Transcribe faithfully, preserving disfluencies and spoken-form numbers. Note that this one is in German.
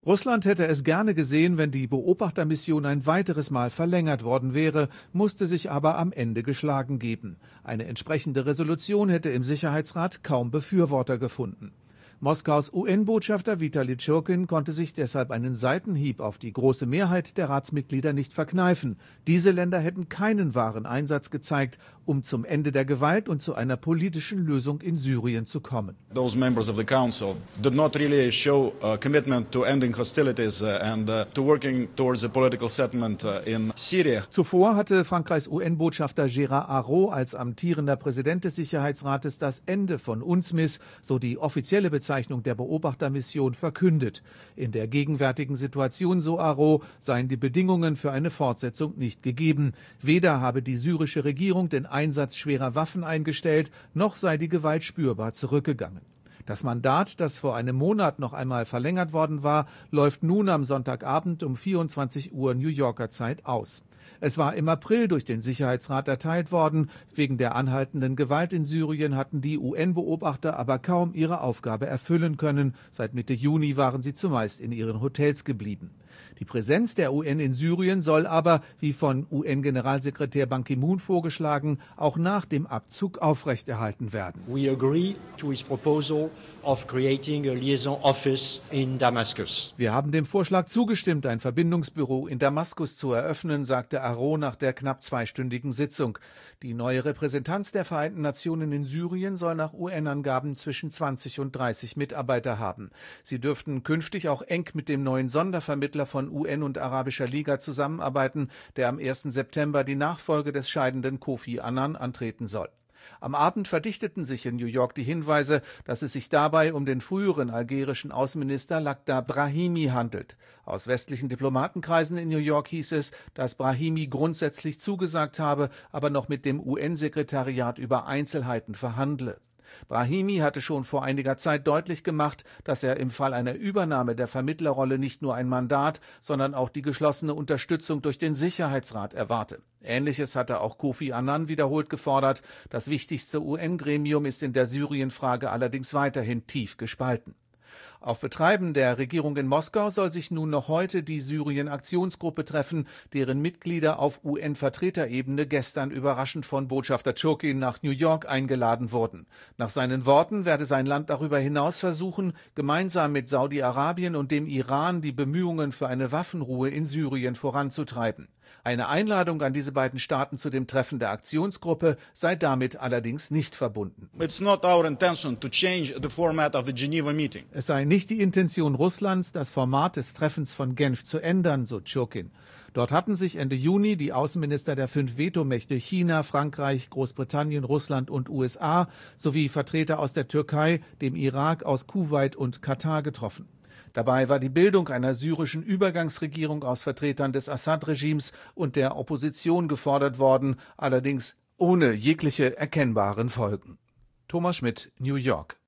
Russland hätte es gerne gesehen, wenn die Beobachtermission ein weiteres Mal verlängert worden wäre, musste sich aber am Ende geschlagen geben. Eine entsprechende Resolution hätte im Sicherheitsrat kaum Befürworter gefunden. Moskaus U N-Botschafter Witali Tschurkin konnte sich deshalb einen Seitenhieb auf die große Mehrheit der Ratsmitglieder nicht verkneifen. Diese Länder hätten keinen wahren Einsatz gezeigt, um zum Ende der Gewalt und zu einer politischen Lösung in Syrien zu kommen. Those members of the council did not really show a commitment to ending hostilities and uh, to working towards a political settlement uh, in Syria. Zuvor hatte Frankreichs U N-Botschafter Gérard Araud als amtierender Präsident des Sicherheitsrates das Ende von UNSMIS, so die offizielle Bezeichnung der Beobachtermission, verkündet. In der gegenwärtigen Situation, so Araud, seien die Bedingungen für eine Fortsetzung nicht gegeben. Weder habe die syrische Regierung den Einsatz schwerer Waffen eingestellt, noch sei die Gewalt spürbar zurückgegangen. Das Mandat, das vor einem Monat noch einmal verlängert worden war, läuft nun am Sonntagabend um vierundzwanzig Uhr New Yorker Zeit aus. Es war im April durch den Sicherheitsrat erteilt worden. Wegen der anhaltenden Gewalt in Syrien hatten die U N-Beobachter aber kaum ihre Aufgabe erfüllen können. Seit Mitte Juni waren sie zumeist in ihren Hotels geblieben. Die Präsenz der U N in Syrien soll aber, wie von U N-Generalsekretär Ban Ki-moon vorgeschlagen, auch nach dem Abzug aufrechterhalten werden. We agree to his proposal of creating a liaison office in Damascus. Wir haben dem Vorschlag zugestimmt, ein Verbindungsbüro in Damaskus zu eröffnen, sagte Araud nach der knapp zweistündigen Sitzung. Die neue Repräsentanz der Vereinten Nationen in Syrien soll nach U N-Angaben zwischen zwanzig und dreißig Mitarbeiter haben. Sie dürften künftig auch eng mit dem neuen Sondervermittler von U N und Arabischer Liga zusammenarbeiten, der am ersten September die Nachfolge des scheidenden Kofi Annan antreten soll. Am Abend verdichteten sich in New York die Hinweise, dass es sich dabei um den früheren algerischen Außenminister Lakhdar Brahimi handelt. Aus westlichen Diplomatenkreisen in New York hieß es, dass Brahimi grundsätzlich zugesagt habe, aber noch mit dem U N-Sekretariat über Einzelheiten verhandle. Brahimi hatte schon vor einiger Zeit deutlich gemacht, dass er im Fall einer Übernahme der Vermittlerrolle nicht nur ein Mandat, sondern auch die geschlossene Unterstützung durch den Sicherheitsrat erwarte. Ähnliches hatte auch Kofi Annan wiederholt gefordert. Das wichtigste U N-Gremium ist in der Syrien-Frage allerdings weiterhin tief gespalten. Auf Betreiben der Regierung in Moskau soll sich nun noch heute die Syrien-Aktionsgruppe treffen, deren Mitglieder auf U N-Vertreterebene gestern überraschend von Botschafter Tschurkin nach New York eingeladen wurden. Nach seinen Worten werde sein Land darüber hinaus versuchen, gemeinsam mit Saudi-Arabien und dem Iran die Bemühungen für eine Waffenruhe in Syrien voranzutreiben. Eine Einladung an diese beiden Staaten zu dem Treffen der Aktionsgruppe sei damit allerdings nicht verbunden. It's not our intention to change the format of the Geneva meeting. Es sei nicht die Intention Russlands, das Format des Treffens von Genf zu ändern, so Tschurkin. Dort hatten sich Ende Juni die Außenminister der fünf Vetomächte China, Frankreich, Großbritannien, Russland und U S A sowie Vertreter aus der Türkei, dem Irak, aus Kuwait und Katar getroffen. Dabei war die Bildung einer syrischen Übergangsregierung aus Vertretern des Assad-Regimes und der Opposition gefordert worden, allerdings ohne jegliche erkennbaren Folgen. Thomas Schmidt, New York.